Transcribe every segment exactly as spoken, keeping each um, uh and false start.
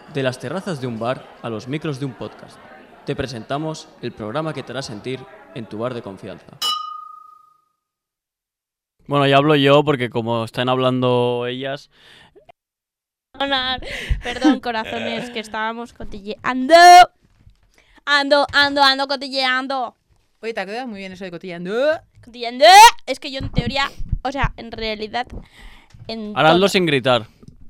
De las terrazas de un bar a los micros de un podcast, te presentamos el programa que te hará sentir en tu bar de confianza. Bueno, ya hablo yo porque como están hablando ellas... Perdón, corazones, que estábamos cotilleando. Ando, ando, ando cotilleando. Oye, te ha quedado muy bien eso de cotilleando. Cotilleando. Es que yo en teoría, o sea, en realidad... En Ahora hazlo todo. sin gritar.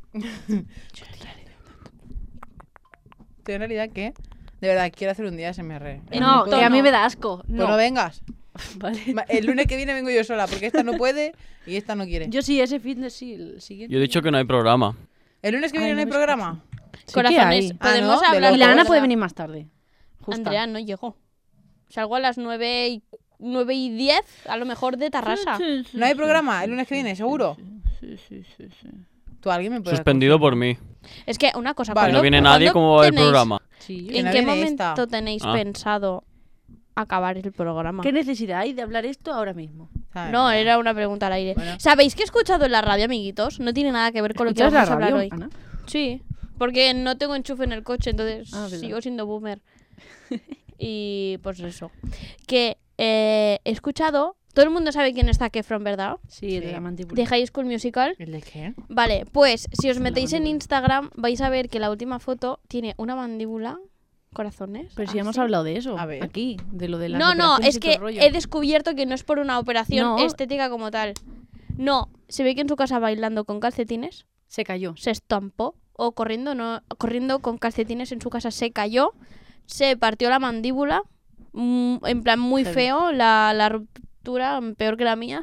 ¿En realidad qué? De verdad, quiero hacer un día S M R. No, puedo, que a mí no. me da asco. Pues No. no vengas. Vale. El lunes que viene vengo yo sola, porque esta no puede y esta no quiere. Yo sí, ese fitness sí, el siguiente. Yo he dicho que no hay programa. ¿El lunes que Ay, viene no hay no me programa? Sí Corazones, que hay. podemos Ah, ¿no? De hablar... Y la loco, Ana ¿verdad? puede venir más tarde. Justa. Andrea no llegó. Salgo a las nueve y, nueve y diez, a lo mejor de Tarrasa. Sí, sí, ¿No hay sí, programa sí, el lunes que sí, viene, sí, seguro? Sí, sí, sí, sí. ¿Tú alguien me puede Suspendido por mí. Es que una cosa... Vale. Si ¿cuándo- no viene nadie, cuándo ¿cómo va a haber tenéis- programa? Sí. Que ¿En no qué viene momento esta. tenéis Ah. pensado acabar el programa? ¿Qué necesidad hay de hablar esto ahora mismo? ¿Sabes? No, era una pregunta al aire. Bueno. ¿Sabéis qué he escuchado en la radio, amiguitos? No tiene nada que ver con lo que ¿Escuchas la vamos a hablar radio, hoy. Ana? Sí, porque no tengo enchufe en el coche, entonces Ah, verdad. sigo siendo boomer. Y pues eso. Que eh, he escuchado... Todo el mundo sabe quién está Zac Efron, ¿verdad? Sí, el de Sí. la mandíbula. De High School Musical. ¿El de qué? Vale, pues si os La metéis en mandíbula. Instagram vais a ver que la última foto tiene una mandíbula, corazones. Pero si ya hemos así. hablado de eso. A ver. Aquí, de lo de las No, no, operaciones es y todo que el rollo. he descubierto que no es por una operación No. estética como tal. No, se ve que en su casa bailando con calcetines Se cayó. se estampó o corriendo, no, corriendo con calcetines en su casa se cayó, se partió la mandíbula, mm, en plan muy Heavy. feo, la, la ruptura peor que la mía.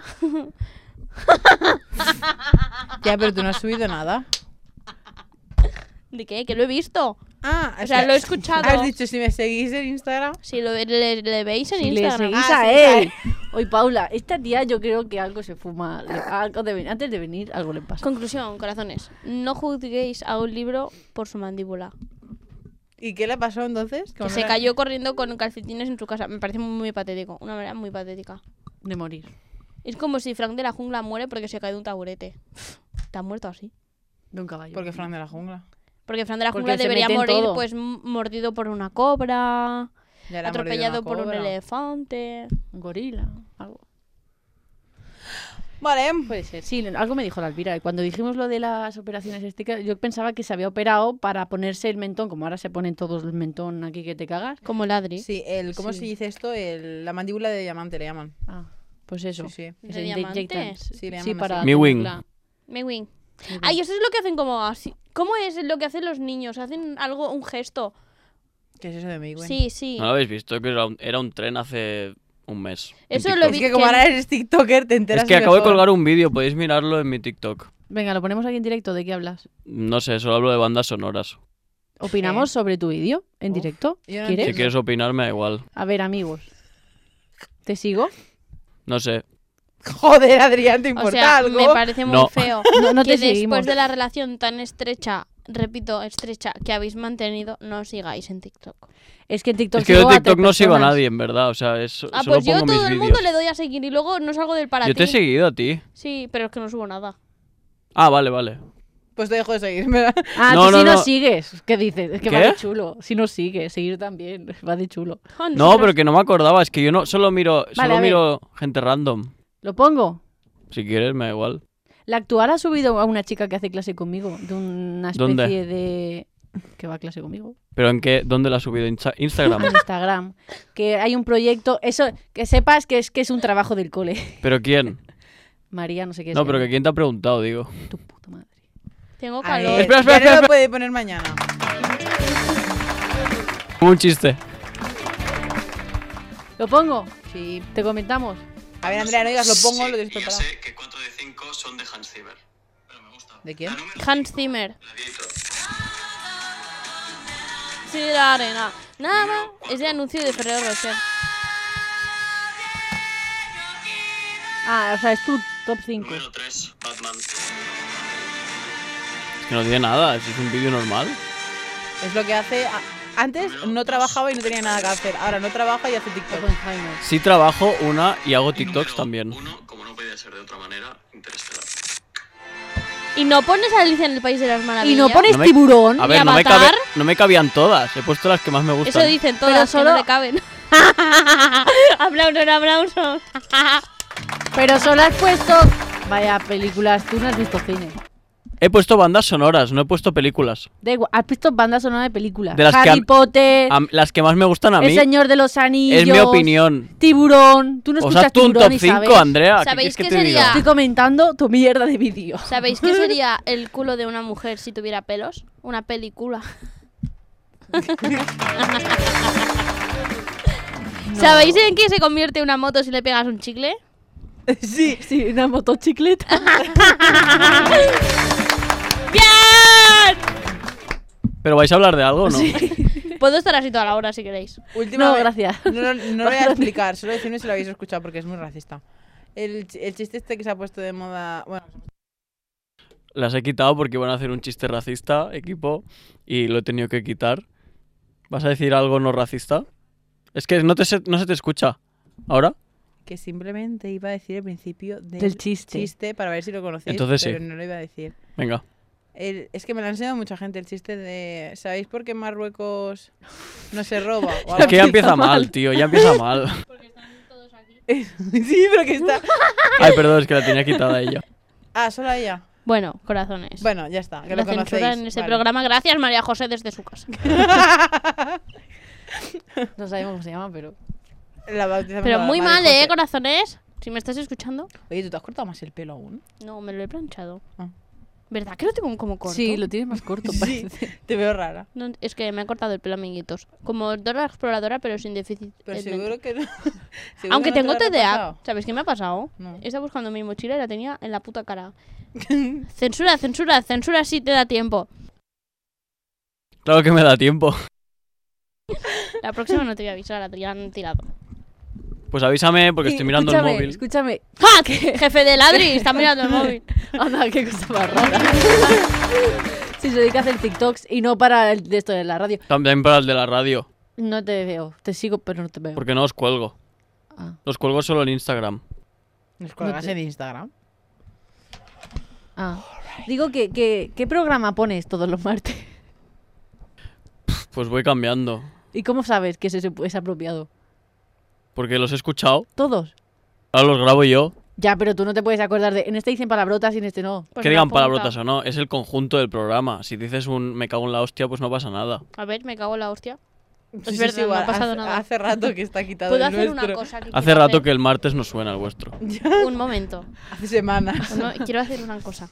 Ya, pero tú no has subido nada. ¿De qué? Que lo he visto. Ah, O sea, que- lo he escuchado. Has dicho si me seguís en Instagram. Si lo, le, le veis en Si le Instagram. seguís Ah, a sí, él. Oye, Paula, esta tía yo creo que algo se fuma. le- algo de ven- antes de venir, algo le pasa. Conclusión, corazones. No juzguéis a un libro por su mandíbula. ¿Y qué le pasó entonces? Que ¿Cómo se era? cayó corriendo con calcetines en su casa. Me parece muy, muy patético. Una manera muy patética. De morir. Es como si Frank de la Jungla muere porque se cae de un taburete. ¿Te ha muerto así? De un caballo. Porque Fran de la jungla. Porque Frank de la Porque Jungla se debería mete en morir todo. pues m- mordido por una cobra, Ya le ha mordido atropellado una por un cobra. elefante. Un gorila. Algo. Vale. Puede ser. Sí, algo me dijo la Elvira. Y cuando dijimos lo de las operaciones estéticas, yo pensaba que se había operado para ponerse el mentón, como ahora se ponen todos el mentón aquí que te cagas. Como ladri. Sí, el, ¿cómo Sí. se dice esto? El, la mandíbula de diamante le llaman. Ah, pues eso. Sí, sí. Que ¿De se diamante? inyectan. Sí, le Sí, llaman para así. Mi wing. tenerla- Me wing. Mi wing. Ay, eso es lo que hacen como así. ¿Cómo es lo que hacen los niños? Hacen algo, un gesto. ¿Qué es eso de mi wing? Sí, sí. ¿No lo habéis visto? Que era un, era un tren hace un mes. en Eso lo TikTok. vi- Es que como que- ahora eres TikToker, te enteras Es que acabo de mejor. colgar un vídeo, podéis mirarlo en mi TikTok. Venga, lo ponemos aquí en directo. ¿De qué hablas? No sé, solo hablo de bandas sonoras. ¿Opinamos sobre tu vídeo en Uf, directo? yo no ¿Quieres? Si entiendo. quieres opinar, me da igual. A ver, amigos. ¿Te sigo? No sé. Joder, Adrián, ¿te importa O sea, algo? me parece muy No. feo No, no que te después seguimos. de la relación tan estrecha, repito, estrecha, que habéis mantenido, no sigáis en TikTok. Es que en TikTok Es que yo sigo de a tres TikTok no sigo a personas. nadie, en verdad. O sea, es, Ah, solo pues yo pongo mis todo el mundo vídeos. le doy a seguir y luego no salgo del para Yo ti. te he seguido a ti. Sí, pero es que no subo nada. Ah, vale, vale. Pues te dejo de seguirme. Ah, No, tú no, si no. nos sigues. ¿Qué dices? Es que va ¿Qué? de chulo. Si nos sigues, seguir también. Va de chulo. Jo, No, nosotros- pero que no me acordaba. Es que yo no solo miro, Vale, solo a ver. miro gente random. ¿Lo pongo? Si quieres, me da igual. La actual ha subido a una chica que hace clase conmigo. De una especie ¿Dónde? de... que va a clase conmigo. ¿Pero en qué? ¿Dónde la has subido? Insta- Instagram. En Instagram. Que hay un proyecto... Eso, que sepas que es que es un trabajo del cole. ¿Pero quién? María, no sé qué es. No, pero que quién te ha preguntado, digo. Tu puta madre. Tengo A ver, calor. Espera, espera, ya espera, no lo espera. puede poner mañana. Un chiste. ¿Lo pongo? Sí. ¿Te comentamos? A ver, Andrea, no digas, lo pongo, lo tienes Sí, ya preparado. sé que cuatro de cinco son de Hans Zimmer. Pero me gusta. ¿De quién? La número Hans cinco, Zimmer. Gladiator. Sí, la arena. Nada, es de anuncio de Ferrero Rocher. Ah, o sea, es tu top cinco. Número tres, Batman. Es que no tiene nada. Es un vídeo normal. Es lo que hace... a- Antes no trabajaba y no tenía nada que hacer. Ahora no trabaja y hace TikTok. Oppenheimer. Sí trabajo una y hago Y TikToks número también. Uno, como no podía ser de otra manera, Interestelar. Y no pones a Alicia en el País de las Maravillas. Y no pones No me- tiburón. A ¿Y ver, no me, Avatar? cabe- no me cabían todas. He puesto las que más me gustan. Eso dicen todas, Pero que solo- no le caben. aplausos, aplausos. Pero solo has puesto... Vaya películas, tú no has visto cine. He puesto bandas sonoras, no he puesto películas. Da igual, has visto bandas sonoras de películas. De las que Harry a- Potter, A- las que más me gustan a El mí. Señor de los Anillos... Es mi opinión. Tiburón. Tú no Os escuchas haz tú un Tiburón top y cinco, sabes. Andrea. ¿Qué ¿Sabéis quieres que qué te sería? diga? Estoy comentando tu mierda de vídeo. ¿Sabéis qué sería el culo de una mujer si tuviera pelos? Una película. ¿Sabéis en qué se convierte una moto si le pegas un chicle? Sí. Sí, una motocicleta. ¡Bien! ¿Pero vais a hablar de algo o no? Puedo estar así toda la hora si queréis. Última No, vez- gracias. No, no, no lo voy a explicar, solo decirme si lo habéis escuchado porque es muy racista. El, ch- el chiste este que se ha puesto de moda. Bueno, Las he quitado porque iban a hacer un chiste racista, equipo, y lo he tenido que quitar. ¿Vas a decir algo no racista? Es que no, te se, no se te escucha. ¿Ahora? que simplemente iba a decir el principio del, Del chiste. chiste para ver si lo conocéis. Entonces sí. Pero no lo iba a decir. Venga. El- es que me lo ha enseñado mucha gente el chiste de. ¿Sabéis por qué Marruecos no se roba? O algo Es que ya así. empieza mal, tío, ya empieza mal. Sí, pero que está. Ay, perdón, es que la tenía quitada ella. Ah, solo a ella. Bueno, corazones. Bueno, ya está. Que la lo conocéis. censura en ese Vale. programa. Gracias, María José, desde su casa. No sabemos cómo se llama, pero... La bautizamos Pero a muy María mal, José. ¿eh, corazones? Si me estás escuchando. Oye, ¿tú te has cortado más el pelo aún? No, me lo he planchado. Ah. ¿Verdad que lo tengo como corto? Sí, lo tienes más corto, Sí, parece. te veo rara. No, es que me he cortado el pelo, amiguitos. Como Dora la Exploradora, pero sin déficit. Pero eh, seguro que no. seguro Aunque que no tengo te lo T D A. habrá pasado. ¿Sabéis qué me ha pasado? No. Estaba buscando mi mochila y la tenía en la puta cara. Censura, censura, censura si te da tiempo. Claro que me da tiempo. La próxima no te voy a avisar, la tenían tirado. Pues avísame porque estoy mirando el escúchame, móvil. Escúchame. ¡Ja! Jefe de ladri, está mirando el móvil. Anda, qué cosa más rara. Si se dedica a hacer TikToks y no para el de esto de la radio. También para el de la radio, No te veo. Te sigo, pero no te veo. porque no os cuelgo. Ah. Los cuelgo solo en Instagram. Nos colgas No te- en Instagram. Ah. Digo que, que ¿qué programa pones todos los martes? Pues voy cambiando. ¿Y cómo sabes que ese es es apropiado? Porque los he escuchado. ¿Todos? Ahora los grabo yo. Ya, pero tú no te puedes acordar de... En este dicen palabrotas y en este no. Pues que me digan apunta. palabrotas o no. Es el conjunto del programa. Si dices un me cago en la hostia, pues no pasa nada. A ver, me cago en la hostia. Sí, sí, verdad, sí, no ha igual, pasado hace, nada. Hace rato que está quitado Puedo el hacer nuestro. una cosa que Hace quiero rato hacer. que el martes no suena el vuestro. Un momento. Hace semanas. Uno- quiero hacer una cosa.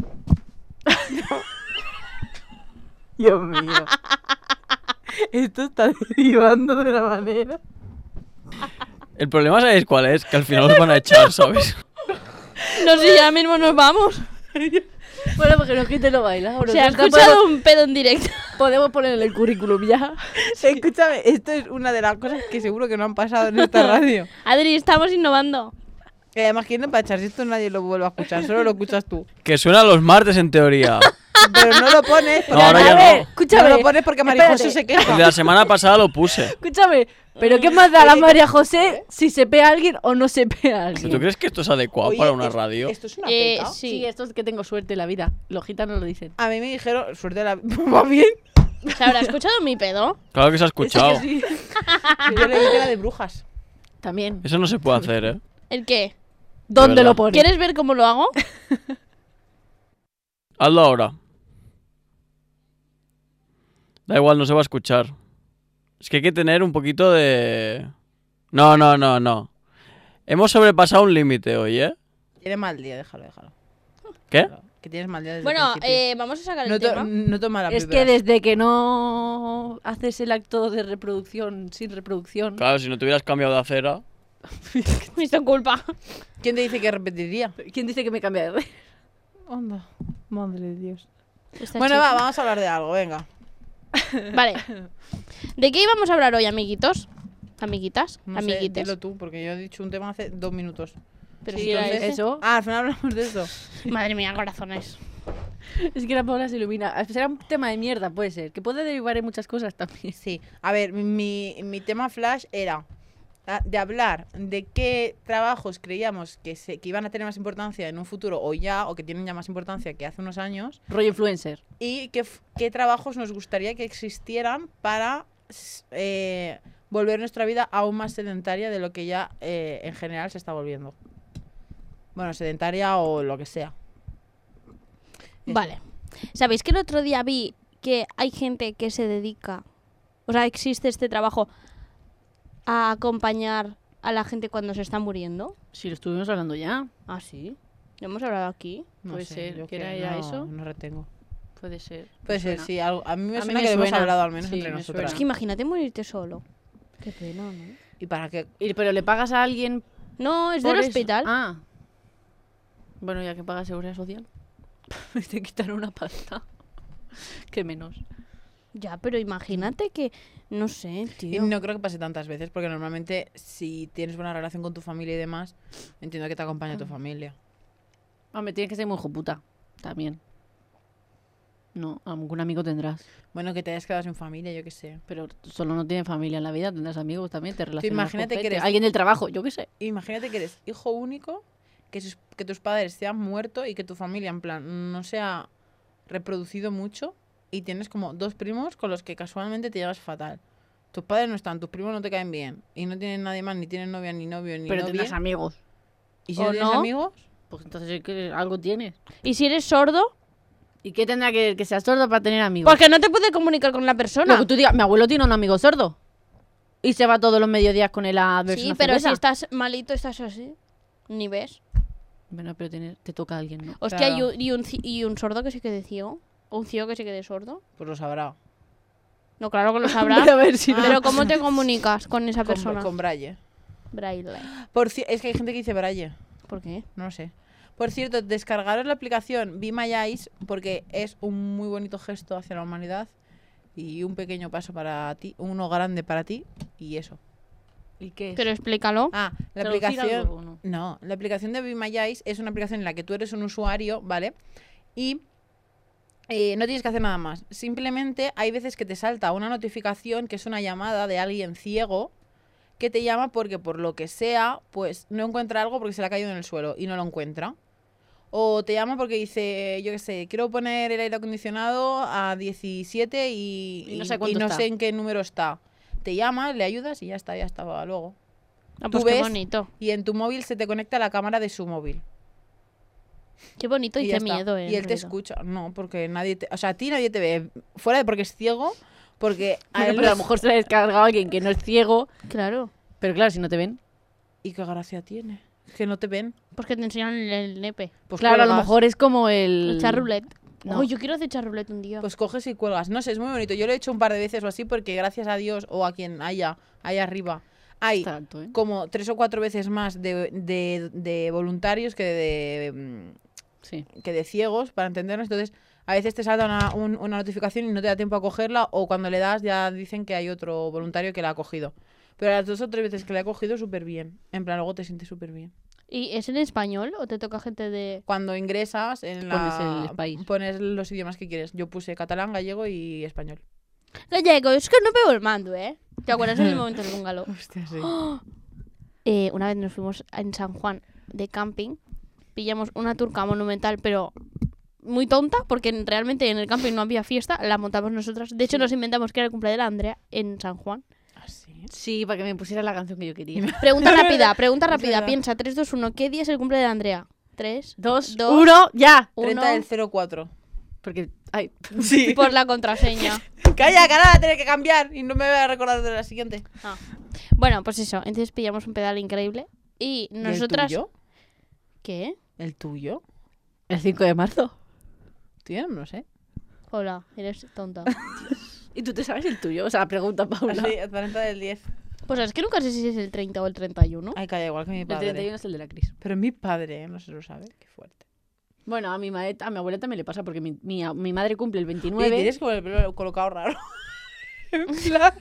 Dios mío. Esto está derivando de una manera. El problema, ¿sabéis cuál es? Que al final os van a echar, ¿sabes? No sé, ya mismo nos vamos. Bueno, porque no quiten lo baila. Se ha escuchado un pedo en directo. Podemos poner en el currículum ya. Escúchame, esto es una de las cosas que seguro que no han pasado en esta radio. Adri, estamos innovando. Y además, ¿quién no va a echar? Si esto nadie lo vuelve a escuchar, solo lo escuchas tú. Que suena los martes en teoría. Pero no lo pones. No, ahora a ya ver, no. escúchame. No lo pones porque María Espérate. José se El queja. de la semana pasada lo puse. Escúchame, ¿pero qué más da la María José si se pega a alguien o no se pega a alguien? ¿Tú crees que esto es adecuado Oye, para una es- radio? Esto es una Eh, peca. sí. Sí, esto es que tengo suerte en la vida. Los gitanos lo dicen. A mí me dijeron, suerte de la. Va bien. ¿Se habrá escuchado mi pedo? Claro que se ha escuchado. Sí. Que yo le dije la de brujas. También. Eso no se puede hacer, ¿eh? ¿El qué? ¿Dónde verdad. lo pones? ¿Quieres ver cómo lo hago? Hazlo ahora. Da igual, no se va a escuchar. Es que hay que tener un poquito de... No, no, no, no. Hemos sobrepasado un límite hoy, ¿eh? Tiene mal día, déjalo, déjalo. ¿Qué? Que tienes mal día desde Bueno, el principio. eh, vamos a sacar el no, to- tema. no toma la Es que píldoras. desde que no haces el acto de reproducción sin reproducción. Claro, si no te hubieras cambiado de acera... Es tu culpa. ¿Quién te dice que repetiría? ¿Quién dice que me cambia de red? Onda, madre de Dios. Esta Bueno, chica. va, vamos a hablar de algo, venga. Vale. ¿De qué íbamos a hablar hoy, amiguitos? Amiguitas, No sé, amiguites. dilo tú, porque yo he dicho un tema hace dos minutos. Pero Sí, si era entonces- ese. Eso. Ah, al final hablamos de eso. Madre mía, corazones. Es que la Paula se ilumina. Será un tema de mierda, puede ser. Que puede derivar en muchas cosas también. Sí. A ver, mi, mi tema flash era... a- de hablar de qué trabajos creíamos que, se, que iban a tener más importancia en un futuro o ya, o que tienen ya más importancia que hace unos años, Rollo influencer. y qué, f- qué trabajos nos gustaría que existieran para s- eh, volver nuestra vida aún más sedentaria de lo que ya eh, en general se está volviendo. Bueno, sedentaria o lo que sea. Eso. Vale. ¿Sabéis que el otro día vi que hay gente que se dedica, o sea, existe este trabajo a acompañar a la gente cuando se está muriendo? Si lo estuvimos hablando ya, Ah, sí. Lo hemos hablado aquí. No puede sé, ser, yo que era ya no, eso. No retengo. puede ser. Puede me ser, suena. sí. Algo, a mí me A mí suena me que lo hemos suena. hablado al menos Sí, entre me nosotras. suena. Es que imagínate morirte solo. Qué pena, ¿no? ¿Y para qué? Y- Pero le pagas a alguien No, es por del eso? hospital. Ah. Bueno, ya que pagas seguridad social. Te quitan una pasta. Qué menos. Ya, pero imagínate que, no sé, Y tío. no creo que pase tantas veces, porque normalmente si tienes buena relación con tu familia y demás, entiendo que te acompaña tu familia. Hombre, tienes que ser muy hijo puta. También. No, algún amigo tendrás. Bueno, que te hayas quedado sin familia, yo qué sé. Pero solo no tienes familia en la vida, tendrás amigos también, te relacionas imagínate con que gente. eres- Alguien del trabajo, yo qué sé. Imagínate que eres hijo único, que, sus- que tus padres se han muerto y que tu familia, en plan, no se ha reproducido mucho y tienes como dos primos con los que casualmente te llevas fatal. Tus padres no están, tus primos no te caen bien y no tienen nadie más, ni tienen novia, ni novio, ni Pero novia. tendrás amigos. ¿Y si ¿O no tienes no? amigos? Pues entonces es que algo tienes. ¿Y si eres sordo? ¿Y qué tendrá que ver que seas sordo para tener amigos? Porque no te puedes comunicar con la persona. Lo que tú digas, mi abuelo tiene un amigo sordo. Y se va todos los mediodías con él a verse Sí, una pero cerveza. si estás malito, estás así. Ni ves. Bueno, pero tienes- te toca a alguien, ¿no? Hostia, Claro. y, un, y, un, ci- y un sordo que se quede ciego. O un ciego que se quede sordo. Pues lo sabrá. No, claro que lo sabrá. a ver si Pero ¿cómo te comunicas con esa Con, persona? con braille. Braille. Por ci- es que hay gente que dice braille. ¿Por qué? No lo sé. Por cierto, descargaros la aplicación Be My Eyes porque es un muy bonito gesto hacia la humanidad y un pequeño paso para ti, uno grande para ti y eso. ¿Y qué es? Pero explícalo. Ah, la ¿Traducir aplicación... algo o no? No, la aplicación de Be My Eyes es una aplicación en la que tú eres un usuario, ¿vale? Y eh, no tienes que hacer nada más. Simplemente hay veces que te salta una notificación que es una llamada de alguien ciego que te llama porque por lo que sea, pues no encuentra algo porque se le ha caído en el suelo y no lo encuentra. O te llama porque dice, yo qué sé, quiero poner el aire acondicionado a diecisiete y, Y no sé y cuánto no está. sé en qué número está. Te llama, le ayudas y ya está, ya estaba luego. Ah, pues tú qué ves- bonito. Y en tu móvil se te conecta la cámara de su móvil. Qué bonito y, ya qué está. miedo, eh. Y en él te realidad. escucha. No, porque nadie te... O sea, a ti nadie te ve. Fuera de porque es ciego, porque a Bueno, él pero a no- lo mejor se la ha descargado alguien que no es ciego. Claro. Pero claro, si no te ven. ¿Y qué gracia tiene? Es que no te ven. Porque te enseñan el, el nepe. Pues claro, a lo cuelgas. mejor es como el... El charrulet. No. Oh, yo quiero hacer charrulet un día. Pues coges y cuelgas. No sé, es muy bonito. Yo lo he hecho un par de veces o así porque gracias a Dios o a quien haya ahí arriba hay Está alto, ¿eh? como tres o cuatro veces más de, de- de voluntarios que de, mm, Sí. que de ciegos, para entendernos. Entonces, a veces te salta una, un- una notificación y no te da tiempo a cogerla, o cuando le das ya dicen que hay otro voluntario que la ha cogido. Pero las dos o tres veces que la he cogido, súper bien. En plan, luego te sientes súper bien. ¿Y es en español o te toca gente de...? Cuando ingresas en la... Pones el país. pones los idiomas que quieres. Yo puse catalán, gallego y español. Gallego, es que no veo el mando, ¿eh? ¿Te acuerdas en el momento del bungalow? Hostia, sí. Eh, una vez nos fuimos en San Juan de camping, pillamos una turca monumental, pero muy tonta, porque realmente en el camping no había fiesta, la montamos nosotras. De hecho, nos inventamos que era el cumpleaños de la Andrea en San Juan. ¿Así? Sí, para que me pusiera la canción que yo quería. Pregunta rápida, pregunta rápida. verdad. Piensa, tres, dos, uno. ¿Qué día es el cumpleaños de la Andrea? tres, Dos, Dos. uno, ya. treinta uno, del cero cuatro. Porque, ay, Sí. por la contraseña. Calla, que ahora la tengo que cambiar y no me voy a recordar de la siguiente. Ah. Bueno, pues eso. Entonces pillamos un pedal increíble. Y ¿Y nosotras... el tuyo? ¿Qué? ¿El tuyo? el cinco de marzo. Tío, no sé. Hola, eres tonta. ¿Y tú te sabes el tuyo? O sea, pregunta, Paula. Sí, el treinta del diez. Pues es que nunca sé si es el treinta o el treinta y uno. Ay, calla, igual que mi El padre. treinta y uno es el de la Cris. Pero mi padre, ¿eh? No se lo sabe. Qué fuerte. Bueno, a mi, madre, a mi abuela también le pasa porque mi, mi, mi madre cumple el Oye, veintinueve. tienes como el pelo colocado raro. En plan...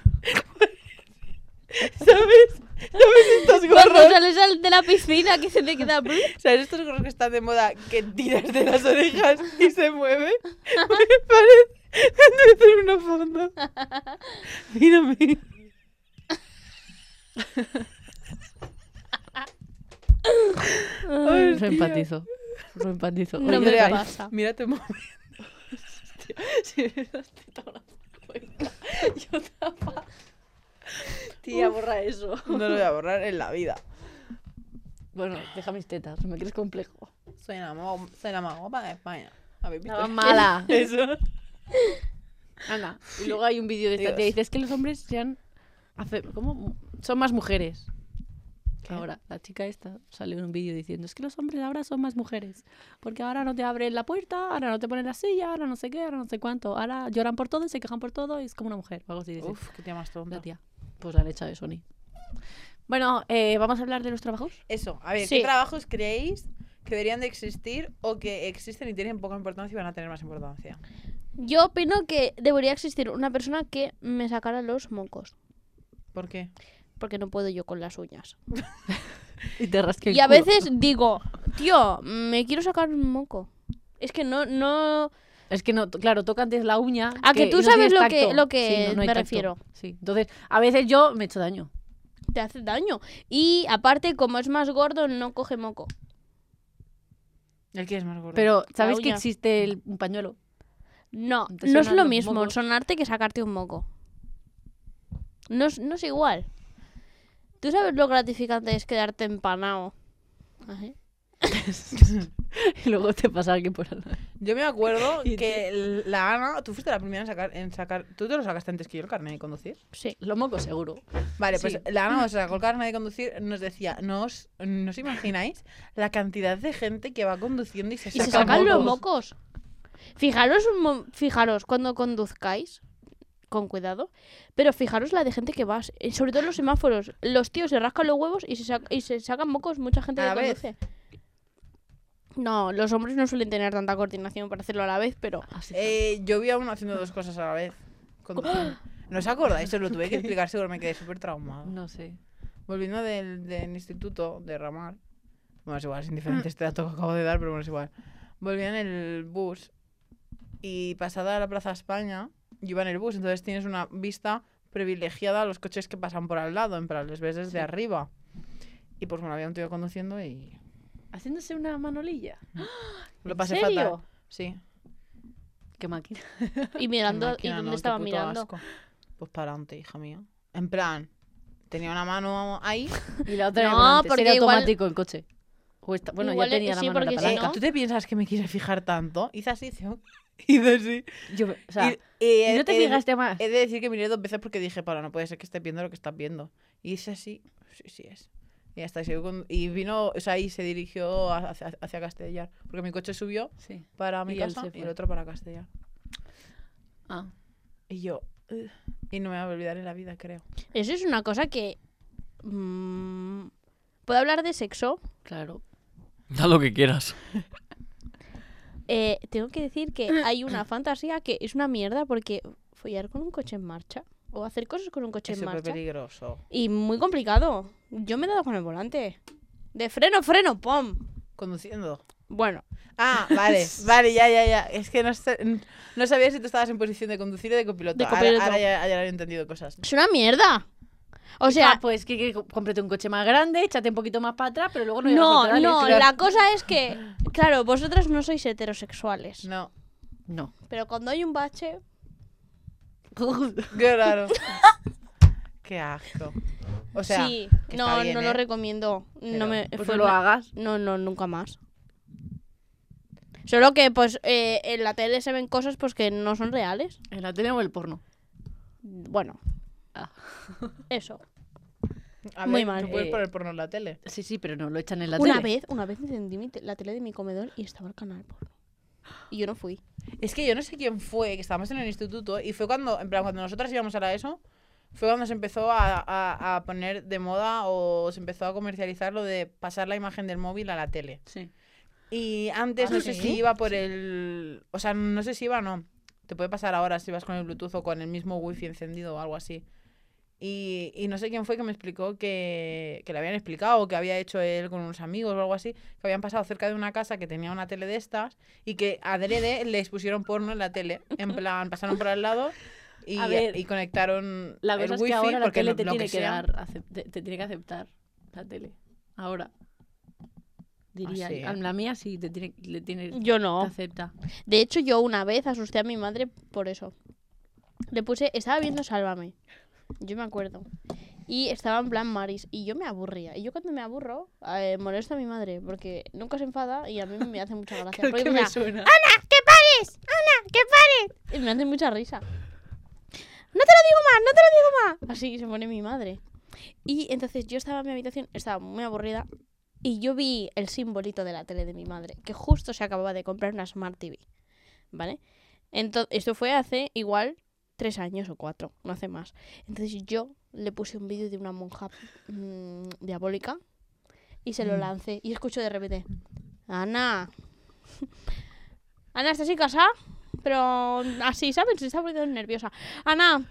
¿Sabes? ¿Sabes estos Cuando gorros? sales al- de la piscina que se te queda... ¿Sabes estos gorros que están de moda que tiras de las orejas y se mueve? Me parece... Me hacer una foto. Mírame. Ay, Lo empatizo. Lo empatizo. No Oye, me Andrea, pasa. Mírate un momento. si me das teta una cuenta, yo tapa. Tía, borra eso. No lo voy a borrar en la vida. Bueno, deja mis tetas, me crees complejo. Soy la, mo- soy la más guapa de España. ¿Habéis visto? No, mala. Eso. Anda. Y luego hay un vídeo de esta Dios. tía. Dice, es que los hombres sean... hace- ¿Cómo? Son más mujeres. ¿Qué? Ahora, la chica esta salió en un vídeo diciendo, es que los hombres ahora son más mujeres. Porque ahora no te abren la puerta, ahora no te ponen la silla, ahora no sé qué, ahora no sé cuánto. Ahora lloran por todo y se quejan por todo y es como una mujer. O algo así dice. Uf, qué tía más tonta. La tía. Pues la lecha de Sony. Bueno, eh, ¿vamos a hablar de los trabajos? Eso, a ver, Sí. ¿qué trabajos creéis que deberían de existir o que existen y tienen poca importancia y van a tener más importancia? Yo opino que debería existir una persona que me sacara los mocos. ¿Por qué? Porque no puedo yo con las uñas. Y te rasque el Y a culo. veces digo, tío, me quiero sacar un moco. Es que no, no... Es que no, claro, toca antes la uña. A que tú no sabes tienes lo que- tacto. lo que Sí, no- no hay me tacto. refiero. Sí, entonces a veces yo me echo daño. te hace daño. Y aparte, como es más gordo, no coge moco. ¿El que es más gordo? Pero, ¿sabes que uña. existe el- un pañuelo? No, Te no es suenan lo los mismo mocos. sonarte que sacarte un moco. No es, no es igual. ¿Tú sabes lo gratificante es quedarte empanado? Ajá. Y luego te pasa alguien por al lado. Yo me acuerdo Y que el- la Ana, tú fuiste la primera en sacar, en sacar, tú te lo sacaste antes que yo el carnet de conducir. Sí. Los mocos seguro. Vale, pues Sí. la Ana, cuando se sacó el carnet de conducir, nos decía, no os, no os imagináis la cantidad de gente que va conduciendo y se Y saca se sacan los mocos. mocos. Fijaros, un mo- fijaros cuando conduzcáis, con cuidado, pero fijaros la de gente que va, eh, sobre todo en los semáforos. Los tíos se rascan los huevos y se, sac- y se sacan mocos, mucha gente ¿A que la vez? conduce. No, los hombres no suelen tener tanta coordinación para hacerlo a la vez, pero... Así Eh, yo vi a uno haciendo dos cosas a la vez. conduciendo. ¿No os acordáis? Os lo tuve que explicar, seguro me quedé súper traumado. no sé. Volviendo del, del instituto de Ramar. Bueno, es igual, es indiferente este dato que acabo de dar, pero bueno, es igual. Volvía en el bus y pasada la Plaza España, yo iba en el bus, entonces tienes una vista privilegiada a los coches que pasan por al lado, en plan, les ves desde Sí. arriba. Y pues bueno, había un tío conduciendo y Haciéndose una manolilla. lo ¿En pasé serio? fatal. Sí. Qué máquina. Y mirando, Qué ¿y máquina, dónde no, qué estaba puto mirando? asco. Pues para adelante, hija mía. En plan, tenía una mano ahí. Y la otra No, en el volante. porque Sería igual- automático el coche. O está- Bueno, Igual ya es- tenía la sí, mano en la porque si palanca. no- ¿Tú te piensas que me quise fijar tanto? Hice así, hice hice así. Yo, o sea, y, y ¿y he- no te he de- fijaste más? He de decir que miré dos veces porque dije, para, no puede ser que estés viendo lo que estás viendo. Y hice así, sí, sí es. Y ya está. Y, siguió con- y vino, o sea, y se dirigió hacia, hacia Castellar. Porque mi coche subió Sí. para mi Y él casa se y fue. el otro para Castellar. Ah. Y yo, "Ugh". Y no me va a olvidar en la vida, creo. Eso es una cosa que... mm, ¿Puedo hablar de sexo? Claro. Da lo que quieras. Eh, tengo que decir que hay una fantasía que es una mierda porque follar con un coche en marcha o hacer cosas con un coche Es en súper marcha peligroso. y muy complicado. Yo me he dado con el volante. De freno, freno, pum. Conduciendo. Bueno, Ah, vale, vale, ya, ya, ya. Es que no, sé- no sabía si tú estabas en posición de conducir o de copiloto. De Ahora- copiloto. Ahora, ya, ya he entendido cosas. es una mierda. O sea, Ah, pues que, que cómprate un coche más grande, échate un poquito más para atrás, pero luego no llegas no, a pedales. no, Claro. la cosa es que, claro, vosotras no sois heterosexuales. No. No. Pero cuando hay un bache, Qué raro. Qué asco. O sea, sí, que no, está bien, no ¿eh? lo recomiendo. Pero, no me, Pues fue no lo una- hagas. No, no, nunca más. Solo que, pues, eh, en la tele se ven cosas pues que no son reales. En la tele o el porno. Bueno. Ah. Eso. a muy ver, mal. tú puedes Eh, poner porno en la tele. Sí, sí, pero no lo echan en la Una tele. vez, una vez encendí mi te- la tele de mi comedor y estaba el canal porno. Y yo no fui. Es que yo no sé quién fue, que estábamos en el instituto, y fue cuando, en plan, cuando nosotras íbamos a la ESO, fue cuando se empezó a, a, a poner de moda o se empezó a comercializar lo de pasar la imagen del móvil a la tele. Sí. Y antes ¿Ah, no sé sí? si iba por el... O sea, no sé si iba o no. Te puede pasar ahora si vas con el Bluetooth o con el mismo wifi encendido o algo así. Y, y no sé quién fue que me explicó que, que le habían explicado, que había hecho él con unos amigos o algo así, que habían pasado cerca de una casa que tenía una tele de estas y que adrede les pusieron porno en la tele. En plan, pasaron por al lado y, A ver, y conectaron La el cosa es wifi que ahora la porque tele lo- te lo tiene que, sea. dar, acep- te, te tiene que aceptar la tele. Ahora. Diría. sí? A la mía sí te tiene, le tiene, Yo te no. acepta. De hecho, yo una vez asusté a mi madre por eso. Le puse, estaba viendo Sálvame. Yo me acuerdo. Y estaba en plan Maris. Y yo me aburría. Y yo cuando me aburro, eh, molesto a mi madre. Porque nunca se enfada y a mí me hace mucha gracia. Creo Porque que me me decía, suena. ¡que pares! ¡Ana, que pares! Y me hace mucha risa. ¡No te lo digo más! ¡No te lo digo más! Así se pone mi madre. Y entonces yo estaba en mi habitación, estaba muy aburrida. Y yo vi el simbolito de la tele de mi madre. Que justo se acababa de comprar una Smart T V. ¿Vale? Entonces, esto fue hace igual tres años o cuatro, no hace más. Entonces yo le puse un vídeo de una monja mmm, diabólica y se lo lancé. Y escucho de repente, Ana, Ana, ¿estás en casa? Pero así, ¿sabes? Se está poniendo nerviosa. Ana,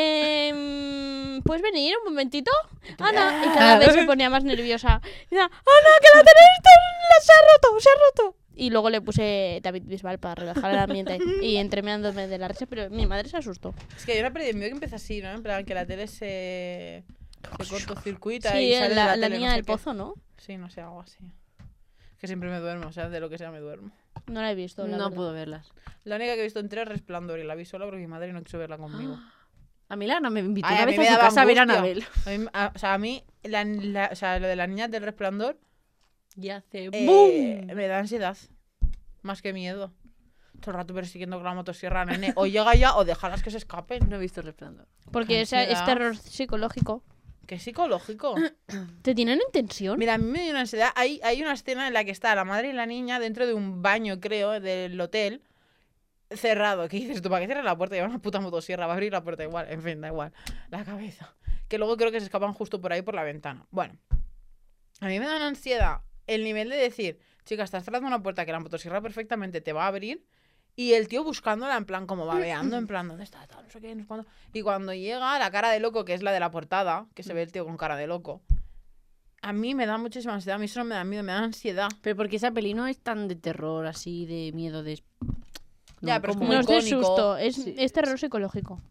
eh, ¿puedes venir un momentito? Ana, y cada vez se ponía más nerviosa. Y decía, Ana, que la tele está- se ha roto, se ha roto. Y luego le puse David Bisbal para relajar el ambiente y entremeándome de la risa, pero mi madre se asustó. Es que hay una peli de miedo que empieza así, ¿no? En plan, que la tele se, se cortocircuita Sí, y sale de la, la, la tele, niña no sé del qué. pozo, ¿no? Sí, no sé, algo así. Que siempre me duermo, o sea, de lo que sea me duermo. No la he visto, la No verdad. puedo verlas. La única que he visto entera es Resplandor y la vi sola porque mi madre no quiso verla conmigo. A mí Lana me invitó Ay, una a mí vez me a su daba casa a ver a angustia. Anabel. A mí, a- o sea, a mí, la, la- o sea, lo de las niñas del Resplandor Y hace eh, ¡boom! me da ansiedad. Más que miedo. Todo el rato persiguiendo con la motosierra, nene. O llega ya o déjalas que se escapen. No he visto el Resplandor. Porque ese es Ansiedad. terror psicológico. Que es psicológico. ¿Te tienen en tensión? Mira, a mí me dio una ansiedad. Hay, hay una escena en la que está la madre y la niña dentro de un baño, creo, del hotel, cerrado. ¿Qué dices tú? ¿Para qué cierras la puerta? Lleva una puta motosierra, va a abrir la puerta igual. En fin, da igual. La cabeza. Que luego creo que se escapan justo por ahí por la ventana. Bueno, a mí me da una ansiedad el nivel de decir, chica, estás cerrando una puerta que la motosierra perfectamente te va a abrir. Y el tío buscándola en plan como babeando, en plan, ¿dónde está? Tal, no sé qué, no sé cuándo. Y cuando llega la cara de loco, que es la de la portada, que se ve el tío con cara de loco, a mí me da muchísima ansiedad. A mí eso no me da miedo, me da ansiedad. Pero porque esa peli no es tan de terror, así, de miedo, de... Ya, pero es como- muy No es de icónico. susto, es, Sí. es terror psicológico.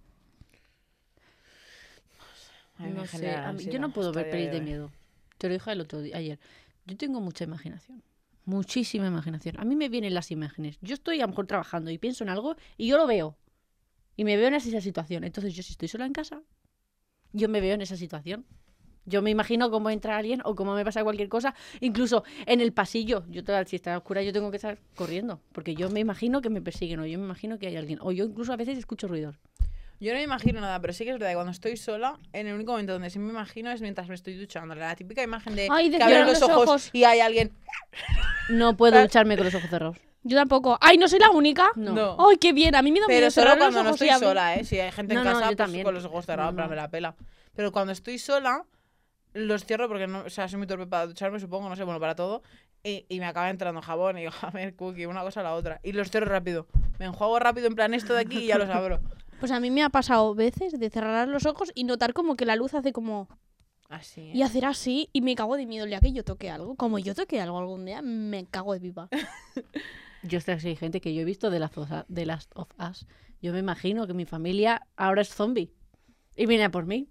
A mí me No sé, genera a mí- yo ansiedad no puedo hasta ver el pelis día de hoy. miedo. Te lo dije el otro día, ayer. Yo tengo mucha imaginación. Muchísima imaginación. A mí me vienen las imágenes. Yo estoy a lo mejor trabajando y pienso en algo y yo lo veo. Y me veo en esa situación. Entonces yo si estoy sola en casa, yo me veo en esa situación. Yo me imagino cómo entra alguien o cómo me pasa cualquier cosa. Incluso en el pasillo. Yo toda, si está oscura yo tengo que estar corriendo. Porque yo me imagino que me persiguen o yo me imagino que hay alguien. O yo incluso a veces escucho ruidos. Yo no me imagino nada, pero sí que es verdad que cuando estoy sola, en el único momento donde sí me imagino es mientras me estoy duchando. La típica imagen de Ay, de que abres cerrar los los ojos, ojos. y hay alguien. No puedo Ah. ducharme con los ojos cerrados. Yo tampoco. ¡Ay, no soy la única! No. No. ¡Ay, qué bien! A mí me da Pero miedo solo cerrar los cuando no ojos estoy y abrir. sola, ¿eh? Si hay gente en No, no, casa, yo pues también. con los ojos cerrados, No, en plan, no. me la pela. Pero cuando estoy sola, los cierro porque no, o sea, soy muy torpe para ducharme, supongo, no sé, bueno, para todo. Y, y me acaba entrando jabón y digo, a ver, cookie, una cosa a la otra. Y los cierro rápido. Me enjuago rápido en plan esto de aquí y ya los abro. Pues a mí me ha pasado veces de cerrar los ojos y notar como que la luz hace como... Así. ¿eh? Y hacer así y me cago de miedo el día que yo toque algo. Como yo toque algo algún día, me cago de pipa. Yo sé que hay gente que yo he visto de Last of Us- de Last of Us. Yo me imagino que mi familia ahora es zombie. Y viene a por mí.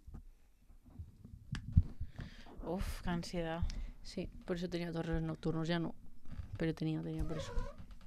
Uf, qué ansiedad. Sí, por eso tenía terrores nocturnos, ya no. Pero tenía, tenía por eso.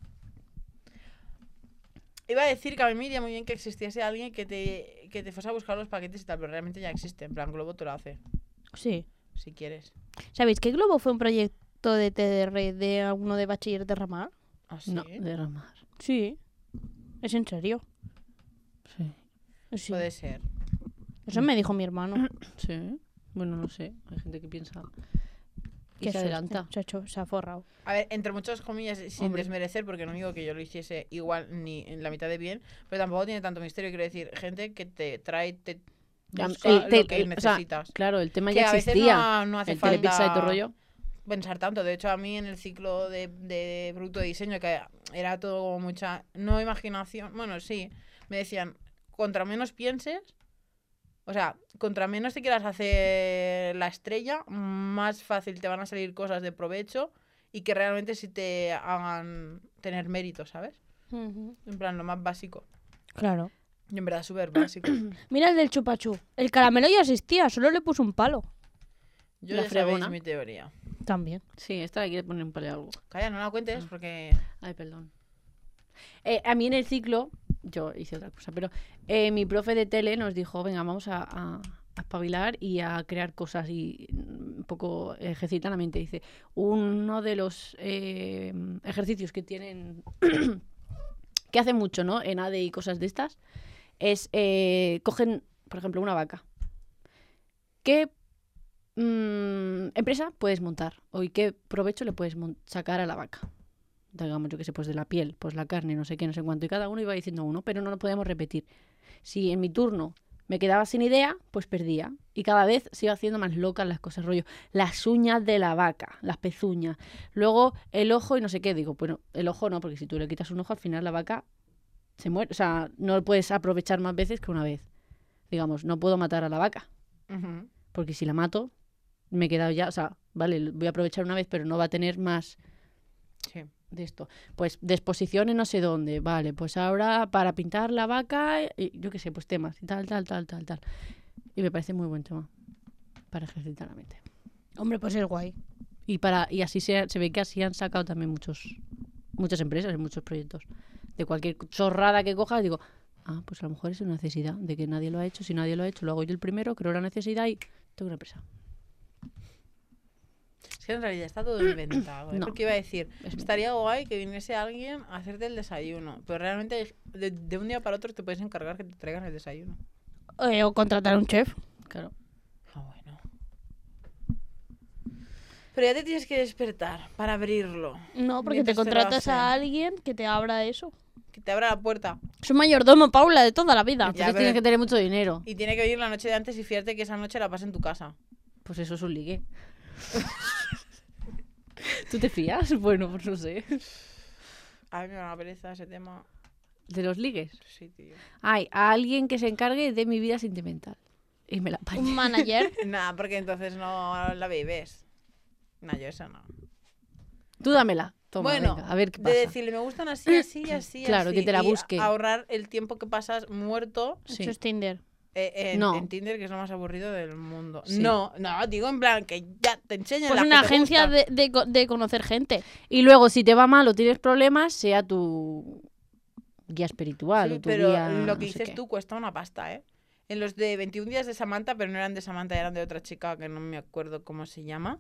Iba a decir que a mí me iría muy bien que existiese alguien que te, que te fuese a buscar los paquetes y tal, pero realmente ya existe. En plan, Globo te lo hace, Sí. si quieres. ¿Sabéis que Globo fue un proyecto de T D R de alguno de Bachiller de Ramar? ¿Así? No, de Ramar. Sí. ¿Es en serio? Sí. Sí. Puede ser. Eso me dijo mi hermano. Sí. Bueno, no sé. Hay gente que piensa y Qué se suerte. adelanta. Se ha, hecho, se ha forrado. A ver, entre muchas comillas, sin Hombre. desmerecer, porque no digo que yo lo hiciese igual ni en la mitad de bien, pero tampoco tiene tanto misterio. Quiero decir, gente que te trae, te Ya, busca el te- lo que el- o sea, necesitas. Claro, el tema que ya a veces existía. no, no hace el falta telepizza y todo rollo. pensar tanto. De hecho, a mí en el ciclo de, de producto de diseño, que era todo como mucha, no imaginación, bueno, sí, me decían, contra menos pienses, o sea, contra menos te quieras hacer la estrella, más fácil te van a salir cosas de provecho y que realmente sí te hagan tener mérito, ¿sabes? En plan, lo más básico. Claro. Y en verdad súper básico. Mira el del chupachú. El caramelo ya existía, solo le puso un palo. Yo La ya sabéis fregona. mi teoría. También. Sí, esta la quiere poner un palo de algo. Calla, no la cuentes porque... Ay, perdón. Eh, a mí en el ciclo, yo hice otra cosa, pero eh, mi profe de tele nos dijo, venga, vamos a, a, a espabilar y a crear cosas y mm, un poco ejercitar la mente. Dice, uno de los eh, ejercicios que tienen, que hacen mucho, ¿no? En A D E y cosas de estas, es, eh, cogen, por ejemplo, una vaca. ¿Qué mm, empresa puedes montar? ¿O y qué provecho le puedes mon- sacar a la vaca? Digamos, yo qué sé, pues de la piel, pues la carne, no sé qué, no sé cuánto. Y cada uno iba diciendo uno, pero no lo podíamos repetir. Si en mi turno me quedaba sin idea, pues perdía. Y cada vez se iba haciendo más locas las cosas, rollo. Las uñas de la vaca, las pezuñas. Luego el ojo y no sé qué. Digo, bueno, el ojo no, porque si tú le quitas un ojo, al final la vaca se muere. O sea, no lo puedes aprovechar más veces que una vez. Digamos, no puedo matar a la vaca. Ujú. Porque si la mato, me he quedado ya... O sea, vale, voy a aprovechar una vez, pero no va a tener más... Sí. de esto. Pues de exposiciones no sé dónde. Vale, pues ahora para pintar la vaca, y yo qué sé, pues temas y tal, tal, tal, tal, tal. Y me parece muy buen tema para ejercitar la mente. Hombre, pues es guay. Y para y así se, se ve que así han sacado también muchos muchas empresas y muchos proyectos. De cualquier chorrada que cojas, digo, ah, pues a lo mejor es una necesidad de que nadie lo ha hecho. Si nadie lo ha hecho, lo hago yo el primero, creo la necesidad y tengo una empresa. Es que en realidad está todo inventado. ¿eh? No. Porque iba a decir, Es estaría guay que viniese alguien a hacerte el desayuno. Pero realmente hay- de, de un día para otro te puedes encargar que te traigan el desayuno. Eh, o contratar a un chef. Claro. Ah, bueno. Pero ya te tienes que despertar para abrirlo. No, porque Mientras te te lo contratas hacen. a alguien que te abra eso. Que te abra la puerta. Es un mayordomo, Paula, de toda la vida. Ya, Entonces pero- tienes que tener mucho dinero. Y tiene que venir la noche de antes y fiarte que esa noche la pasa en tu casa. Pues eso es un ligue. ¿Tú te fías? Bueno, pues no sé. A mí me da una pereza ese tema. ¿De los ligues? Sí, tío. Ay, a alguien que se encargue de mi vida sentimental. Y me la apañe. Un manager. Nada, porque entonces no la vives. No, yo eso no. Tú dámela. Toma, bueno, venga, a ver qué de pasa. decirle, me gustan así, así, así, Claro, así. que te la y busque. ahorrar el tiempo que pasas muerto Sí. Eso es Tinder. eh, en, No. en Tinder, que es lo más aburrido del mundo. Sí. No, no, digo en plan que ya te enseñan Pues las una que te agencia gustan. de, de, co- de conocer gente. Y luego, si te va mal o tienes problemas, sea tu guía espiritual Sí, o tu pero guía lo no que sé dices qué. tú cuesta una pasta, ¿eh? En los de veintiún días de Samantha, pero no eran de Samantha, eran de otra chica que no me acuerdo cómo se llama.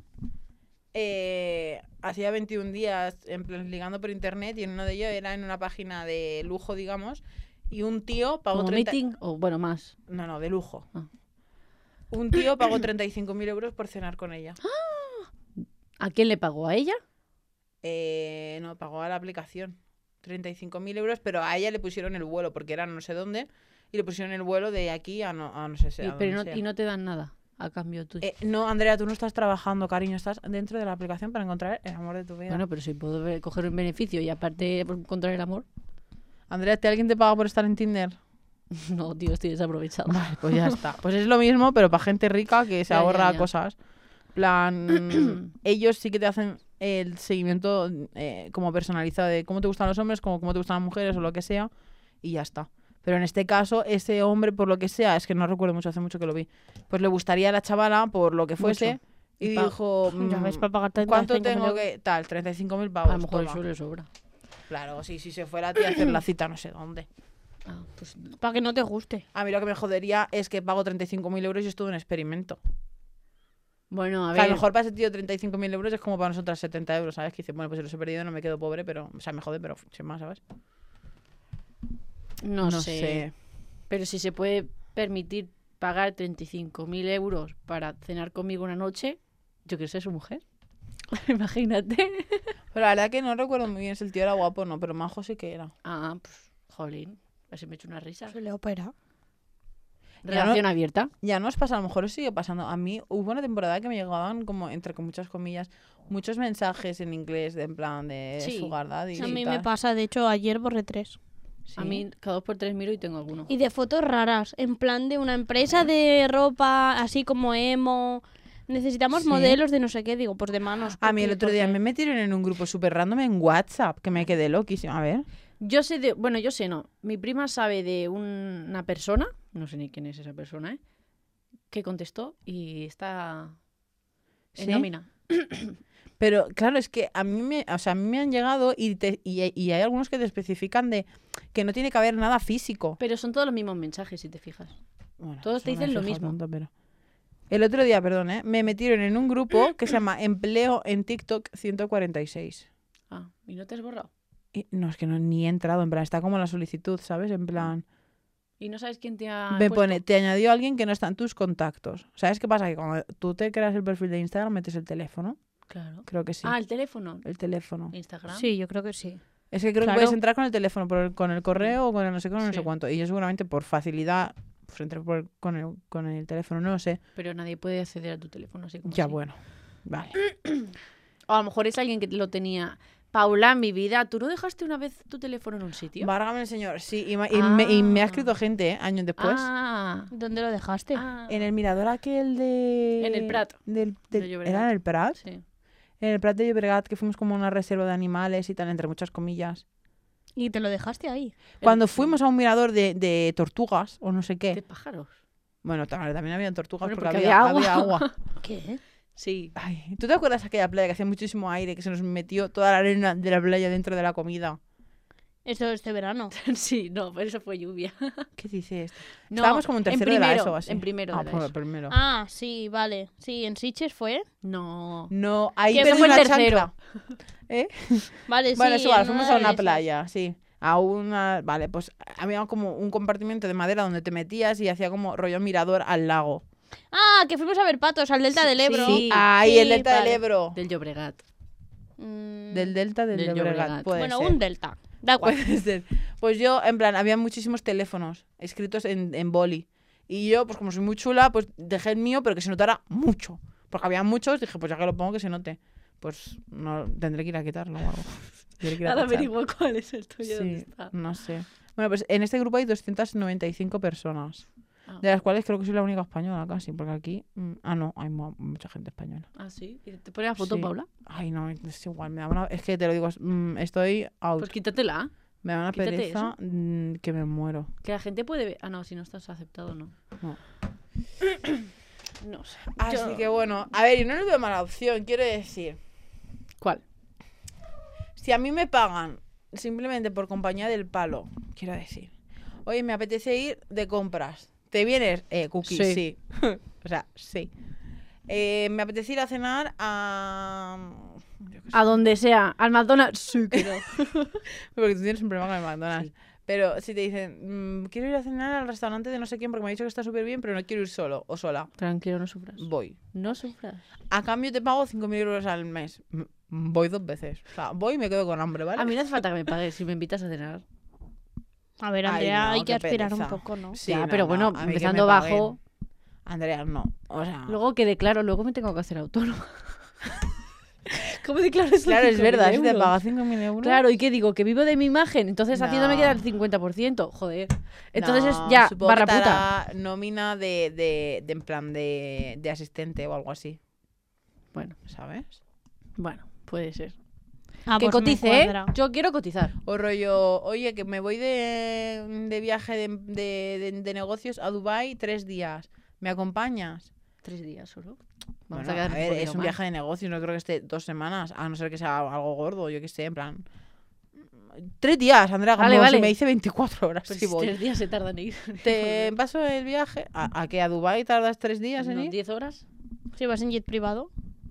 Eh, hacía veintiún días en plan ligando por internet y en uno de ellos era en una página de lujo, digamos, y un tío pagó Como treinta... meeting o, bueno, más. No, no, de lujo. Ah. Un tío pagó treinta y cinco mil euros por cenar con ella. ¿A quién le pagó? ¿A ella? Eh, no, pagó a la aplicación. treinta y cinco mil euros, pero a ella le pusieron el vuelo, porque era no sé dónde, y le pusieron el vuelo de aquí a no, a no sé si. Y, a pero donde no, sea. y no te dan nada a cambio tuyo. Eh, no, Andrea, tú no estás trabajando, cariño, estás dentro de la aplicación para encontrar el amor de tu vida. Bueno, pero si puedo ver- coger un beneficio y aparte por encontrar el amor. Andrea, ¿te alguien te paga por estar en Tinder? No, tío, estoy desaprovechado. Vale, pues ya está. Pues es lo mismo, pero para gente rica que se Ya, ya, ahorra ya. cosas. Plan, ellos sí que te hacen el seguimiento eh, como personalizado de cómo te gustan los hombres, como cómo te gustan las mujeres o lo que sea, y ya está. Pero en este caso, ese hombre, por lo que sea, es que no recuerdo mucho, hace mucho que lo vi, pues le gustaría a la chavala por lo que fuese, Mucho. y, Y pa- dijo, Ya mm, ves, para pagar treinta y ¿cuánto cinco mil tengo euros. que...? Tal, treinta y cinco mil A pavos. lo mejor toma. eso le sobra. Claro, sí, si se fuera a ti a hacer la cita no sé dónde. Ah, pues Para que no te guste. A mí lo que me jodería es que pago treinta y cinco mil euros y es todo un experimento. bueno, a O sea, a ver. lo mejor para ese tío treinta y cinco mil euros es como para nosotras setenta euros, ¿sabes? Que dice, bueno, pues si los he perdido no me quedo pobre, pero... O sea, me jode, pero sin más, ¿sabes? No, sé. Pero si se puede permitir pagar treinta y cinco mil euros para cenar conmigo una noche, yo quiero ser su mujer. Imagínate. Pero la verdad que no recuerdo muy bien si el tío era guapo o no, pero majo sí que era. Ah, pues, jolín. Así me he hecho una risa. Se le opera. Ya Relación abierta. Ya nos pasa, a lo mejor os sigue pasando. A mí hubo una temporada que me llegaban como, entre con muchas comillas, muchos mensajes en inglés de en plan de Sí. sugar daddy A y mí tal. me pasa, de hecho, ayer borré tres. A mí cada dos por tres miro y tengo alguno. Y de fotos raras, en plan de una empresa de ropa, así como emo. Necesitamos ¿Sí? modelos de no sé qué, digo, pues de manos. A mí el porque- otro día porque- me metieron en un grupo súper random en WhatsApp, que me quedé loquísima. A ver. Yo sé de... Bueno, yo sé, no. Mi prima sabe de un- una persona, no sé ni quién es esa persona, ¿eh? Que contestó y está en ¿Sí? nómina. Pero claro, es que a mí me, o sea, a mí me han llegado y, te- y, y hay algunos que te especifican de que no tiene que haber nada físico. Pero son todos los mismos mensajes, si te fijas. Bueno, Todos te eso me he dicen lo fijado mismo. tanto, pero- El otro día, perdón, ¿eh? me metieron en un grupo que se llama Empleo en TikTok ciento cuarenta y seis. Ah, ¿y no te has borrado? Y no, es que no ni he entrado, en plan, está como la solicitud, ¿sabes? En plan, ¿Y no sabes quién te ha me puesto? pone, te añadió alguien que no está en tus contactos. ¿Sabes qué pasa? Que cuando tú te creas el perfil de Instagram, metes el teléfono. Claro. Creo que sí. Ah, el teléfono. El teléfono. Instagram. Sí, yo creo que sí. Es que creo Claro. que puedes entrar con el teléfono, por el- con el correo o con el no sé qué, no sé Sí. cuánto. Y yo seguramente por facilidad pues entré por- con, el, con el teléfono, no lo sé. Pero nadie puede acceder a tu teléfono así como Ya, así. bueno. Vale. O a lo mejor es alguien que lo tenía. Paula, mi vida, ¿tú no dejaste una vez tu teléfono en un sitio? Válgame el señor, sí. Y, ma- y me, y me ha escrito gente, ¿eh? Años después. Ah, ¿Dónde lo dejaste? ah. En el mirador aquel de... En el Prat. Del, del- De Llobregat. ¿Era en el Prat? Sí. En el Prat de Llobregat, que fuimos como a una reserva de animales y tal, entre muchas comillas. Y te lo dejaste ahí. Cuando El- fuimos a un mirador de, de tortugas, o no sé qué. De pájaros. Bueno, ta- también había tortugas Bueno, porque, porque había, había agua. había agua. ¿Qué? Sí. Ay, ¿tú te acuerdas de aquella playa que hacía muchísimo aire, que se nos metió toda la arena de la playa dentro de la comida? Eso este verano. Sí, no, pero eso fue lluvia. ¿Qué dices? No, Estábamos como en tercero de la primero, ESO o así. En primero Ah, de la pues, ESO. primero. Ah, sí, vale. Sí, en Sitges fue. No. No, ahí Que perdí fue el una tercero. chancla. ¿Eh? Vale, Bueno, sí. es igual, en fuimos una a de una esas. playa, sí. A una... Vale, pues había como un compartimento de madera donde te metías y hacía como rollo mirador al lago. Ah, que fuimos a ver patos al delta Sí, del Ebro. sí. Ahí, Sí, el delta vale. del Ebro. Del Llobregat. Mm, Del delta del, Del Llobregat, Llobregat. puede bueno, ser. un delta. Da igual. Puede ser. Pues yo, en plan, había muchísimos teléfonos escritos en, en boli. Y yo, pues como soy muy chula, pues dejé el mío, pero que se notara mucho. Porque había muchos, dije, pues ya que lo pongo, que se note. Pues no, tendré que ir a quitarlo o algo. Tendré que ir a Ahora tachar. averiguo cuál es el tuyo. ¿Dónde Sí, está? no sé. Bueno, pues en este grupo hay doscientas noventa y cinco personas. Ah. De las cuales creo que soy la única española casi, porque aquí... mm, ah, no, hay mu- mucha gente española. Ah, sí. ¿Y te pone la foto, Sí. Paula? Ay, no, es igual. Me da una... Es que te lo digo, es- mm, estoy out. Pues quítatela. me da una quítate pereza mm, que me muero. Que la gente puede ver. Ah, no, si no estás aceptado, no. No. No sé. Así Yo- que bueno, a ver, y no les veo mala opción, quiero decir. ¿Cuál? Si a mí me pagan simplemente por compañía del palo, quiero decir. Oye, me apetece ir de compras. ¿Te vienes? Eh, cookies, sí. Sí. O sea, sí. Eh, me apetece ir a cenar a... yo qué sé, A donde sea. Al McDonald's. Sí, creo. porque tú tienes un problema con el McDonald's. Pero si te dicen, mm, quiero ir a cenar al restaurante de no sé quién porque me ha dicho que está súper bien, pero no quiero ir solo o sola, Tranquilo, no sufras. voy. No sufras. A cambio te pago cinco mil euros al mes. M- Voy dos veces. O sea, voy y me quedo con hambre, ¿vale? A mí no hace falta que me pagues si me invitas a cenar. A ver, Ay, Andrea, no, hay que qué aspirar un pereza. poco, ¿no? Sí, Ya, no, pero no, bueno, a mí que me empezando paguen. bajo. Andrea, no. O sea, Luego que declaro, luego me tengo que hacer autónoma. ¿Cómo declaras claro, es cinco mil verdad, si te euros? pagas cinco mil euros. Claro, ¿y qué digo? Que vivo de mi imagen, entonces haciéndome No. queda el cincuenta por ciento. Joder. Entonces No, es ya, supongo barra que te puta. hará nómina de, de, de en plan de, de asistente o algo así. Bueno, ¿Sabes? bueno, puede ser. Ah, que pues me cotice, ¿eh? cuadra. Yo quiero cotizar. O rollo, oye, que me voy de, de viaje de, de, de- de negocios a Dubai tres días. ¿Me acompañas? Tres días solo. Bueno, Vamos a, a quedar ver, es un viaje de negocios, no creo que esté dos semanas, a no ser que sea algo gordo, yo que sé, en plan... Tres días, Andrea, como Vale, si vale. me dice veinticuatro horas. Pues sí voy. tres días se tardan en ir. Te paso el viaje. ¿A, a qué? ¿A Dubái tardas tres días en No, ir? ¿Diez horas? Si vas en jet privado.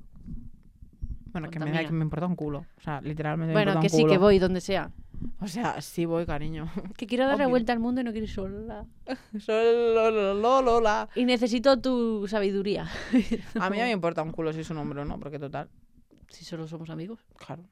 Bueno, que me, da, Contamina. que me importa un culo. O sea, literalmente me Bueno, importa que un sí, culo. que voy donde sea. O sea, sí voy, cariño. Que quiero dar la Obvio. vuelta al mundo y no quiero ir sola. Solo la. Y necesito tu sabiduría. A mí no me importa un culo si es un hombre o no, porque total, Si solo somos amigos. claro.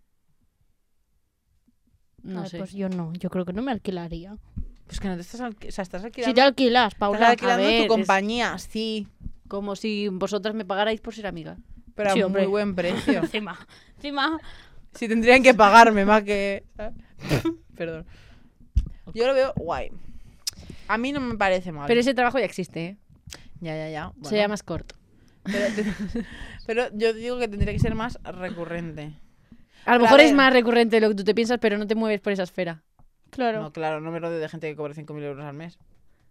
No Ay, sé. Pues yo no, yo creo que no me alquilaría. Pues que no te estás, alqui- o sea, estás Si alquilando, te alquilas, estás Paula. alquilando a ver, tu es- compañía, sí, Como si vosotras me pagarais por ser amiga. pero a Sí, muy hombre. buen precio. Encima, encima. Si tendrían que pagarme más que... ¿sabes? Perdón. Yo lo veo guay. A mí no me parece mal. Pero ese trabajo ya existe, ¿eh? Ya, ya, ya. Se bueno. llama escort. Pero, pero yo digo que tendría que ser más recurrente. A lo Pero mejor a es ver. más recurrente de lo que tú te piensas, pero no te mueves por esa esfera. Claro. No, claro, no me rodeo de gente que cobre cinco mil euros al mes.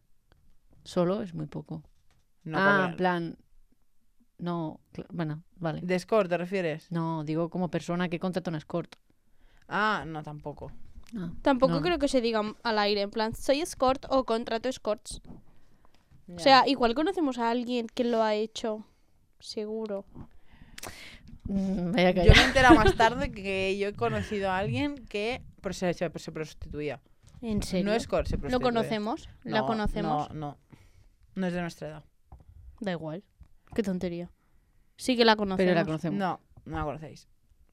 Solo es muy poco. No ah, cobran. en plan... No, cl- bueno, vale. ¿De escort te refieres? No, digo como persona que contrata un escort. Ah, no, tampoco. Ah, Tampoco no. creo que se diga al aire, en plan, soy escort o contrato escorts. Ya. O sea, igual conocemos a alguien que lo ha hecho, seguro. Mm, vaya yo calla. me he enterado más tarde que yo he conocido a alguien que pues, se, se, se prostituía. ¿En serio? No escort, se ¿Lo prostituye. conocemos? ¿La No, conocemos? No, no. No es de nuestra edad. Da igual. Qué tontería. Sí que la conocemos. Pero la conocemos. No, no la conocéis.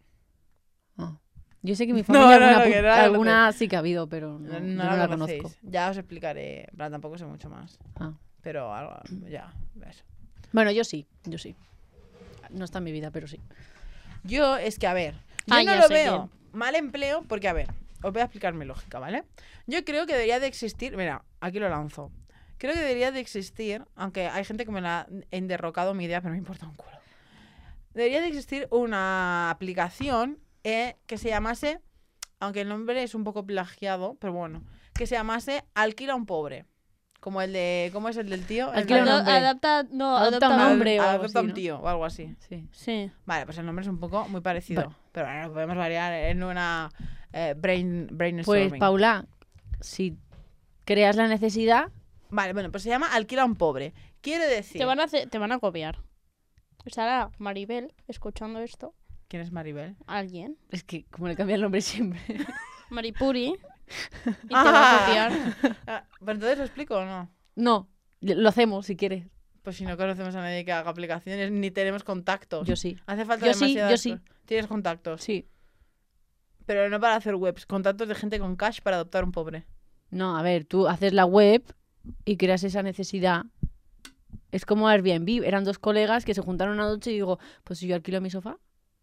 Ah. Yo sé que mi No, familia no, alguna, no, pu- que no la alguna sí que ha habido, pero no, No, yo no no la, la conocéis. conozco. Ya os explicaré. En plan, tampoco sé mucho más. Ah. Pero algo, ya, eso. Bueno, yo sí, yo sí. No está en mi vida, pero sí. Yo, es que, a ver, yo Ah, no ya lo sé veo mal empleo porque, a ver, os voy a explicar mi lógica, ¿vale? Yo creo que debería de existir, mira, aquí lo lanzo. Creo que debería de existir, aunque hay gente que me la ha enderrocado mi idea, pero me importa un culo. Debería de existir una aplicación eh, que se llamase, aunque el nombre es un poco plagiado, pero bueno, que se llamase Alquila a un pobre. Como el de, ¿cómo es el del tío? El Alquila de- un Ado- hombre. adapta, no, Adopta adopta, un un- hombre o algo Adopta así, un ¿no? tío o algo así. Sí. Sí. Vale, pues el nombre es un poco muy parecido. Vale. Pero bueno, podemos variar en una eh, brain, Pues, brainstorming. Paula, si creas la necesidad, Vale, bueno, pues se llama Alquila a un pobre. Quiere decir... Te van a hacer, te van a copiar. Estará Maribel escuchando esto. ¿Quién es Maribel? Alguien. es que como le cambia el nombre siempre. Maripuri. Y te Ah. va a copiar. Ah, ¿pero entonces lo explico o no? No, lo hacemos si quieres. Pues si no conocemos a nadie que haga aplicaciones, ni tenemos contactos. Yo sí. Hace falta Yo sí, demasiadas yo sí. cosas. Tienes contactos. Sí. Pero no para hacer webs. Contactos de gente con cash para adoptar un pobre. No, a ver, tú haces la web y creas esa necesidad. Es como Airbnb. Eran dos colegas que se juntaron una noche y digo, pues si yo alquilo mi sofá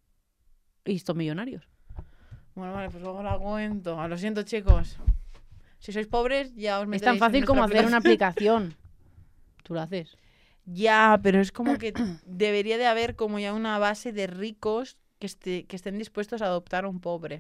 y estos millonarios. Bueno, vale, pues luego la cuento. Lo siento, chicos. Si sois pobres, ya os Es metéis tan en fácil como nuestra hacer una aplicación. Tú lo haces. Ya, pero es como que debería de haber como ya una base de ricos que, esté, que estén dispuestos a adoptar a un pobre.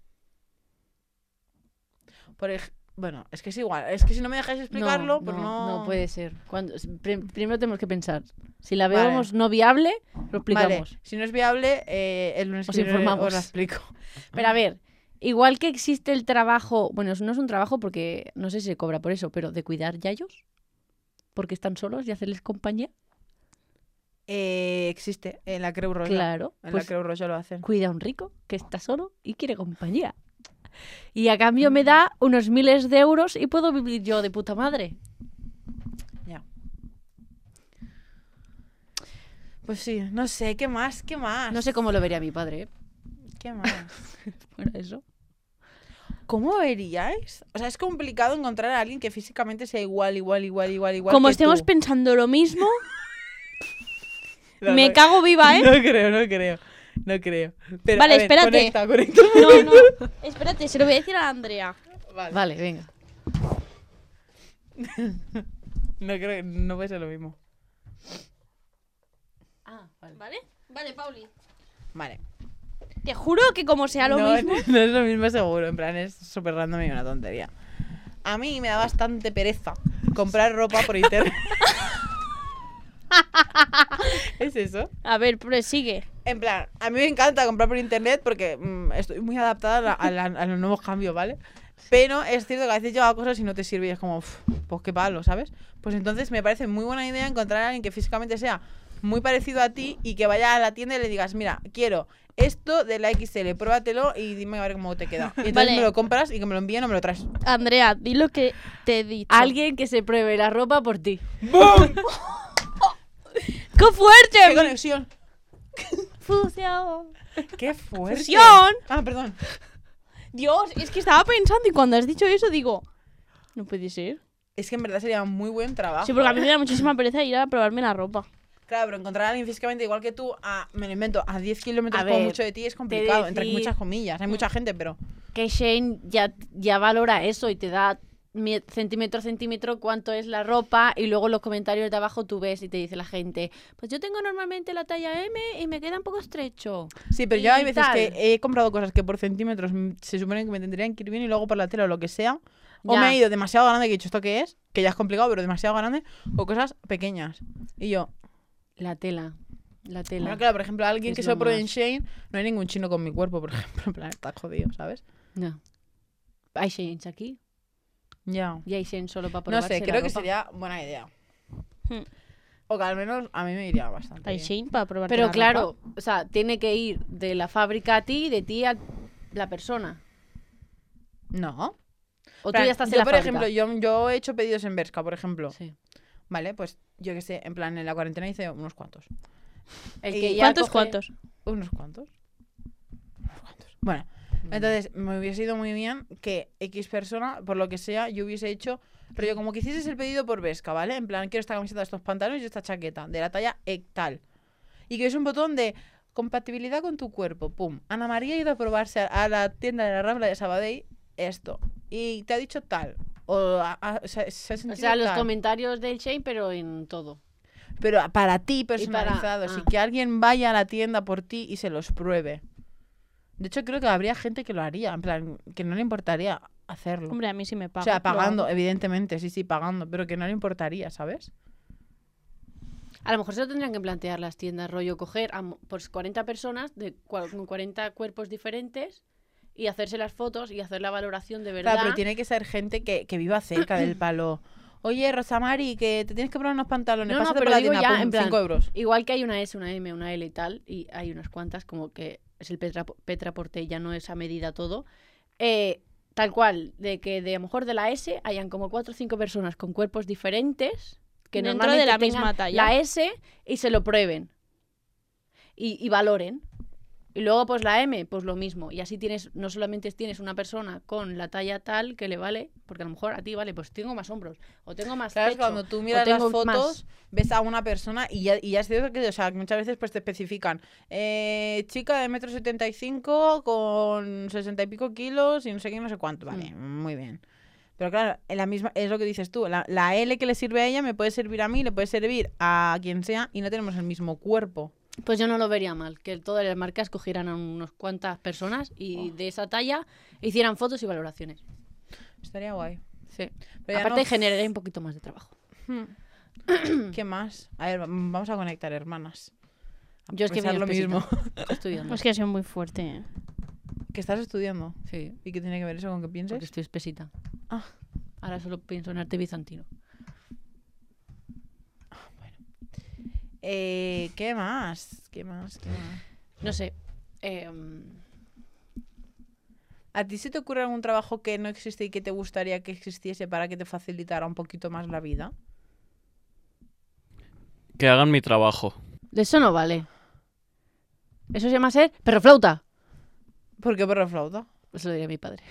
Por ej- bueno, es que es igual. Es que si no me dejáis explicarlo, pues no... no puede ser. Cuando, prim- primero tenemos que pensar. Si la Vale. vemos no viable, lo Vale, explicamos. si no es viable, eh, el lunes Os que viene informamos. os la explico. Pero a ver, igual que existe el trabajo, bueno, no es un trabajo porque no sé si se cobra por eso, pero de cuidar yayos, porque están solos y hacerles compañía. Eh, existe en la Creu Roja. Claro, En pues la Creu Roja lo hacen. cuida a un rico que está solo y quiere compañía. Y a cambio me da unos miles de euros y puedo vivir yo de puta madre. Ya. Pues sí, no sé, ¿qué más? ¿Qué más? No sé cómo lo vería mi padre, ¿eh? ¿Qué más? Bueno, eso. ¿Cómo veríais? O sea, es complicado encontrar a alguien que físicamente sea igual, igual, igual, igual, igual Como que estemos tú. pensando lo mismo, No, me no, cago viva, ¿eh? No creo, no creo. No creo. Pero, Vale, a ver, espérate. Conecta, conecta. No, no. Espérate, se lo voy a decir a Andrea. Vale. Vale, venga. No creo, no puede ser lo mismo. Ah, vale. ¿Vale? Vale, Pauli. Vale. Te juro que como sea lo no, mismo. no es lo mismo seguro, en plan es súper random y una tontería. A mí me da bastante pereza comprar ropa por internet. ¿Es eso? A ver, prosigue. En plan, a mí me encanta comprar por internet porque mm, estoy muy adaptada a, la- a la- a los nuevos cambios, ¿vale? Pero es cierto que a veces llega cosas y no te sirve y es como, "Uf, pues qué palo, ¿sabes? Pues entonces me parece muy buena idea encontrar a alguien que físicamente sea muy parecido a ti y que vaya a la tienda y le digas, mira, quiero esto de la X L, pruébatelo y dime a ver cómo te queda. Y entonces Vale. me lo compras y que me lo envíen o me lo traes. Andrea, di lo que te he dicho. Alguien que se pruebe la ropa por ti. ¡Bum! ¡Qué fuerte! ¡Qué conexión! Fusión. ¡Qué fuerte! Fusión. Ah, perdón. Dios, es que estaba pensando y cuando has dicho eso digo, no puede ser. Es que en verdad sería muy buen trabajo. Sí, porque a mí me da muchísima pereza ir a probarme la ropa. Claro, pero encontrar a alguien físicamente igual que tú, a, me lo invento, a diez kilómetros A como ver, mucho de ti es complicado, entre decir- muchas comillas. Hay mucha gente, pero... Que Shane ya, ya valora eso y te da mi- centímetro a centímetro cuánto es la ropa y luego en los comentarios de abajo tú ves y te dice la gente, pues yo tengo normalmente la talla M y me queda un poco estrecho. Sí, pero Y yo hay veces tal. que he comprado cosas que por centímetros mm, se supone que me tendrían que ir bien y luego por la tela o lo que sea. O Ya. me he ido demasiado grande, que he dicho, ¿esto qué es? Que ya es complicado, pero demasiado grande. O cosas pequeñas. Y yo, La tela, la tela. bueno, claro, por ejemplo, alguien Es que lo se lo pruebe en más. Shane, no hay ningún chino con mi cuerpo, por ejemplo. En plan, está jodido, ¿sabes? No. Hay Sheins aquí Ya. y hay Shein solo para No probarse sé, la creo que ropa. sería buena idea. Hmm. O que al menos a mí me iría bastante. Hay bien. Shein para probar. Pero claro, o sea, tiene que ir de la fábrica a ti y de ti a la persona. No. O tú Plan, ya estás en yo, la por fábrica. ejemplo, yo, yo he hecho pedidos en Bershka, por ejemplo. Sí. Vale, pues yo que sé, en plan, en la cuarentena hice unos cuantos. El ¿Y que ya ¿Cuántos, coge- cuántos? ¿Unos cuantos? Unos cuantos. Bueno, entonces me hubiese ido muy bien que X persona, por lo que sea, yo hubiese hecho, pero yo como que hicieses el pedido por Bershka, ¿vale? En plan, quiero esta camiseta, estos pantalones y esta chaqueta, de la talla E tal. Y que es un botón de compatibilidad con tu cuerpo, pum. Ana María ha ido a probarse a, a la tienda de la Rambla de Sabadell esto. Y te ha dicho tal. O, a- a- o sea, se ha O sentido sea, los tal. comentarios del Shein, pero en todo. Pero para ti para- personalizados. Y, ah. que alguien vaya a la tienda por ti y se los pruebe. De hecho, creo que habría gente que lo haría. En plan, que no le importaría hacerlo. Hombre, a mí sí me o paga. sea, lo pagando, hago. evidentemente, sí, sí, pagando. Pero que no le importaría, ¿sabes? A lo mejor se lo tendrían que plantear las tiendas, rollo, coger a mo- pues cuarenta personas de cua- con cuarenta cuerpos diferentes y hacerse las fotos y hacer la valoración de verdad. Claro, pero tiene que ser gente que, que viva cerca del palo. Oye, Rosamari, que te tienes que probar unos pantalones. No, no, Pásate pero por la digo tienda, ya, pum, en plan, cinco euros. Igual que hay una S, una M, una L y tal, y hay unas cuantas, como que es el Petra, Petra Porter, ya no es a medida todo. Eh, tal cual, de que de a lo mejor de la S hayan como cuatro o cinco personas con cuerpos diferentes que Dentro normalmente de la tengan misma talla. la S y se lo prueben y, y valoren. Y luego pues la M, pues lo mismo. Y así tienes, no solamente tienes una persona con la talla tal que le vale, porque a lo mejor a ti vale, pues tengo más hombros, o tengo más Claro, es pecho, cuando tú o miras las tengo fotos, más- ves a una persona y ya, y ya es cierto que, o sea, que muchas veces pues te especifican. Eh, chica de metro setenta y cinco con sesenta y pico kilos y no sé qué, no sé cuánto. Vale, muy bien. Pero claro, en la misma, es lo que dices tú. La, la L que le sirve a ella me puede servir a mí, le puede servir a quien sea y no tenemos el mismo cuerpo. Pues yo no lo vería mal, que todas las marcas cogieran a unas cuantas personas y Oh. de esa talla hicieran fotos y valoraciones. Estaría guay. Sí. Pero ya Aparte no- generaría un poquito más de trabajo. ¿Qué más? A ver, vamos a conectar hermanas. A Yo es que pensar mi lo mismo. Estoy estudiando. Es que ha sido muy fuerte. ¿eh? ¿Que estás estudiando? Sí, ¿Y qué tiene que ver eso con que pienses? porque estoy espesita. Ah. Ahora solo pienso en arte bizantino. Eh, ¿Qué más? ¿Qué más? ¿Qué más? No sé. em, ¿A ti se te ocurre algún trabajo que no existe y que te gustaría que existiese para que te facilitara un poquito más la vida? Que hagan mi trabajo. eso no vale. Eso se llama ser perroflauta. ¿Por qué perro flauta? Eso lo diría mi padre.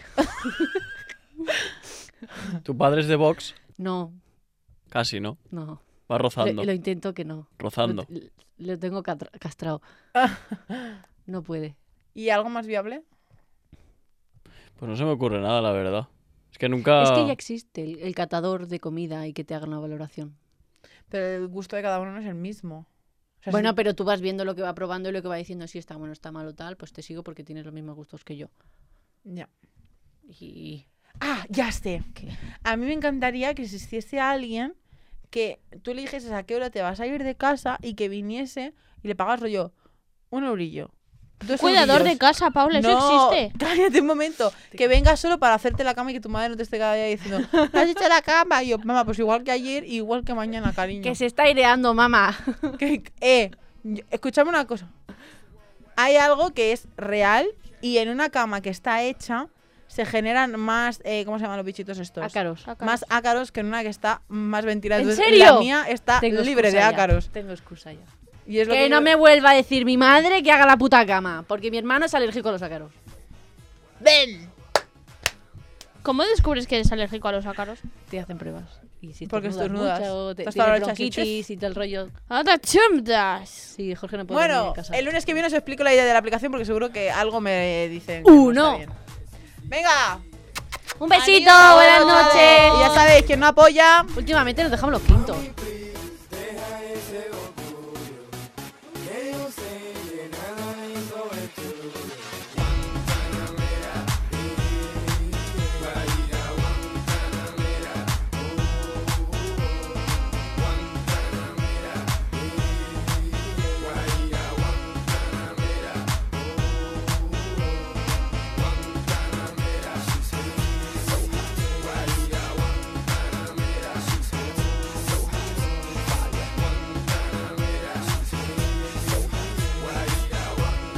¿Tu padre es de Vox? No, Casi, ¿no? no. Va Lo, rozando. lo intento que no. Rozando. Lo, lo tengo catra- castrado. No puede. ¿Y algo más viable? Pues no se me ocurre nada, la verdad. Es que nunca... Es que ya existe el, el catador de comida y que te hagan una valoración. Pero el gusto de cada uno no es el mismo. O sea, Bueno, si- pero tú vas viendo lo que va probando y lo que va diciendo si está bueno, está mal o tal, pues te sigo porque tienes los mismos gustos que yo. Ya. Y Ah, ya sé. ¿qué? A mí me encantaría que existiese alguien que tú le dijeses a qué hora te vas a ir de casa y que viniese y le pagas rollo un eurillo. Dos Cuidador de eurillos. casa, Paula, eso No, existe. cállate un momento. Que venga solo para hacerte la cama y que tu madre no te esté cada día diciendo, ¿me has hecho la cama? Y yo, mamá, pues igual que ayer, igual que mañana, cariño. Que se está aireando, mamá. Que- eh, yo- escúchame una cosa. Hay algo que es real y en una cama que está hecha se generan más, eh, ¿cómo se llaman los bichitos estos? Ácaros. Más ácaros que en una que está más ventilada. ¿En Entonces, serio? La mía está Tengo libre de excusa ya, ácaros. Tengo excusa ya. Y es lo Que que no yo- me vuelva a decir mi madre que haga la puta cama, porque mi hermano es alérgico a los ácaros. ¡Ven! ¿Cómo descubres que eres alérgico a los ácaros? Te hacen pruebas. Y si Porque estornudas estornudas. mucho, te, Estás tienes para la bronquitis y todo el rollo. ¡Anda, chumdas! Sí, Jorge no puede dormir en Bueno, casa. el lunes que viene os explico la idea de la aplicación porque seguro que algo me dicen. Uno. Que no está bien. ¡Venga! Un besito, Adiós. buenas noches. Y ya sabéis, quien no apoya... Últimamente nos dejamos los quintos.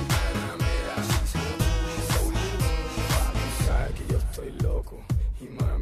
Sabes que yo estoy loco y mami